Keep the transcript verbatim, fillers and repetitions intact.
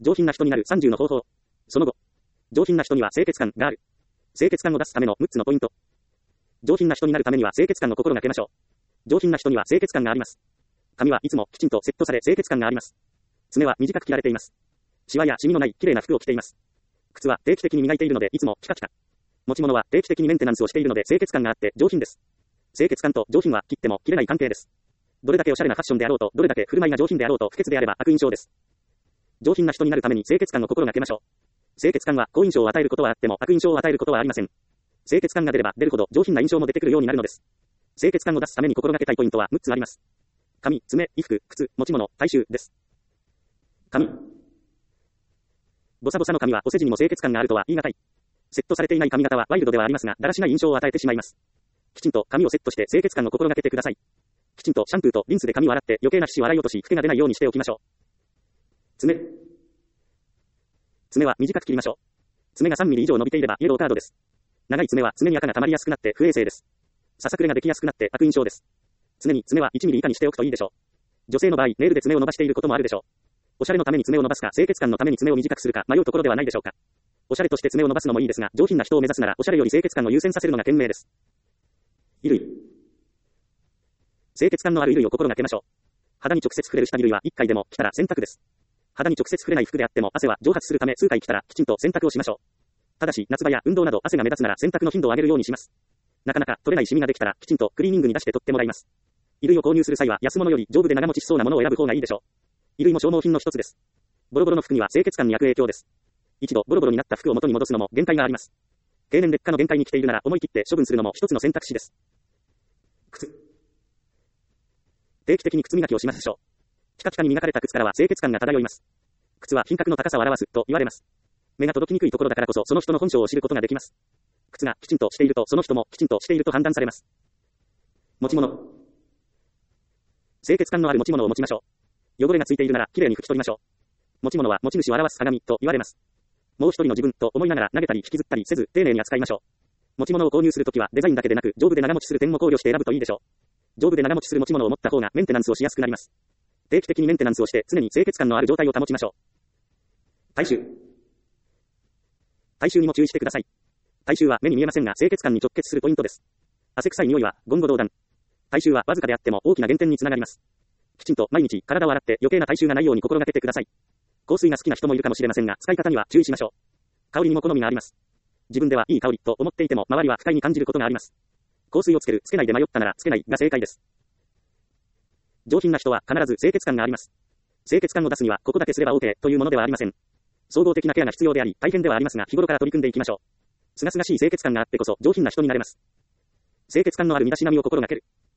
上品な人になるさんじゅうの方法。その後。上品な人には清潔感がある。清潔感を出すためのむっつのポイント。上品な人になるためには清潔感を心がけましょう。上品な人には清潔感があります。髪はいつもきちんとセットされ清潔感があります。爪は短く切られています。シワやシミのない綺麗な服を着ています。靴は定期的に磨いているのでいつもピカピカ。持ち物は定期的にメンテナンスをしているので清潔感があって上品です。清潔感と上品は切っても切れない関係です。どれだけおしゃれなファッションであろうと、どれだけ振る舞いが上品であろうと不潔であれば悪印象です。上品な人になるために清潔感を心がけましょう。清潔感は好印象を与えることはあっても悪印象を与えることはありません。清潔感が出れば出るほど上品な印象も出てくるようになるのです。清潔感を出すために心がけたいポイントはむっつあります。髪、爪、衣服、靴、持ち物、体臭です。髪。ボサボサの髪はお世辞にも清潔感があるとは言い難い。セットされていない髪型はワイルドではありますが、だらしない印象を与えてしまいます。きちんと髪をセットして清潔感を心がけてください。きちんとシャンプーとリンスで髪を洗って余計な皮脂を洗い落とし、フケが出ないようにしておきましょう。爪。爪は短く切りましょう。爪がさんミリ以上伸びていればイエローカードです。長い爪は常に垢が溜まりやすくなって不衛生です。ささくれができやすくなって悪印象です。常に爪はいちミリ以下にしておくといいでしょう。女性の場合、ネイルで爪を伸ばしていることもあるでしょう。おしゃれのために爪を伸ばすか、清潔感のために爪を短くするか、迷うところではないでしょうか。おしゃれとして爪を伸ばすのもいいですが、上品な人を目指すなら、おしゃれより清潔感を優先させるのが賢明です。衣類。清潔感のある衣類を心がけましょう。肌に直接触れる下着類はいっかいでも着たら洗濯です。肌に直接触れない服であっても汗は蒸発するため数回着たらきちんと洗濯をしましょう。ただし、夏場や運動など汗が目立つなら洗濯の頻度を上げるようにします。なかなか取れないシミができたら、きちんとクリーニングに出して取ってもらいます。衣類を購入する際は、安物より丈夫で長持ちしそうなものを選ぶ方がいいでしょう。衣類も消耗品の一つです。ボロボロの服には清潔感に悪影響です。一度ボロボロになった服を元に戻すのも限界があります。経年劣化の限界に来ているなら思い切って処分するのも一つの選択肢です。靴。定期的に靴磨きをしましょう。ピカピカに磨かれた靴からは清潔感が漂います。靴は品格の高さを表すと言われます。目が届きにくいところだからこそその人の本性を知ることができます。靴がきちんとしているとその人もきちんとしていると判断されます。持ち物。清潔感のある持ち物を持ちましょう。汚れがついているならきれいに拭き取りましょう。持ち物は持ち主を表す鏡と言われます。もう一人の自分と思いながら投げたり引きずったりせず丁寧に扱いましょう。持ち物を購入するときはデザインだけでなく丈夫で長持ちする点も考慮して選ぶといいでしょう。丈夫で長持ちする持ち物を持った方がメンテナンスをしやすくなります。定期的にメンテナンスをして常に清潔感のある状態を保ちましょう。体臭。体臭にも注意してください。体臭は目に見えませんが清潔感に直結するポイントです。汗臭い匂いは言語道断。体臭はわずかであっても大きな減点につながります。きちんと毎日体を洗って余計な体臭がないように心がけてください。香水が好きな人もいるかもしれませんが使い方には注意しましょう。香りにも好みがあります。自分ではいい香りと思っていても周りは不快に感じることがあります。香水をつけるつけないで迷ったならつけないが正解です。上品な人は必ず清潔感があります。清潔感を出すにはここだけすれば OK というものではありません。総合的なケアが必要であり大変ではありますが日頃から取り組んでいきましょう。すがすがしい清潔感があってこそ上品な人になれます。清潔感のある身だしなみを心がける。